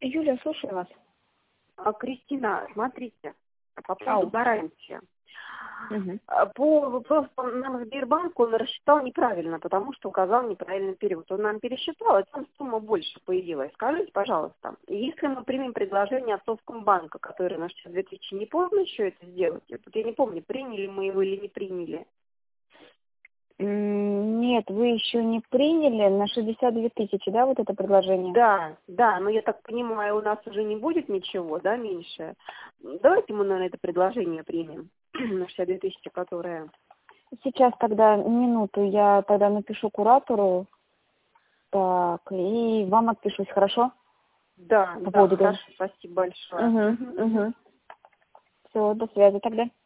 Юля, слушаю вас. Кристина, смотрите, по Ау. поводу гарантии. Мгм. По вопросу на Сбербанк он рассчитал неправильно, потому что указал неправильный период. Он нам пересчитал, и там сумма больше появилась. Скажите, пожалуйста, если мы примем предложение от Совкомбанка, который на 62 тысячи, не поздно еще это сделать? Вот я не помню, приняли мы его или не приняли. Нет, вы еще не приняли на 62 тысячи, да, вот это предложение? Да, но я так понимаю, у нас уже не будет ничего, да, меньше. Давайте мы, наверное, это предложение примем на 62 тысячи, которое... Сейчас тогда минуту, я тогда напишу куратору, так, и вам отпишусь, хорошо? Да, По поводу. хорошо, спасибо большое. Угу. Все, до связи тогда.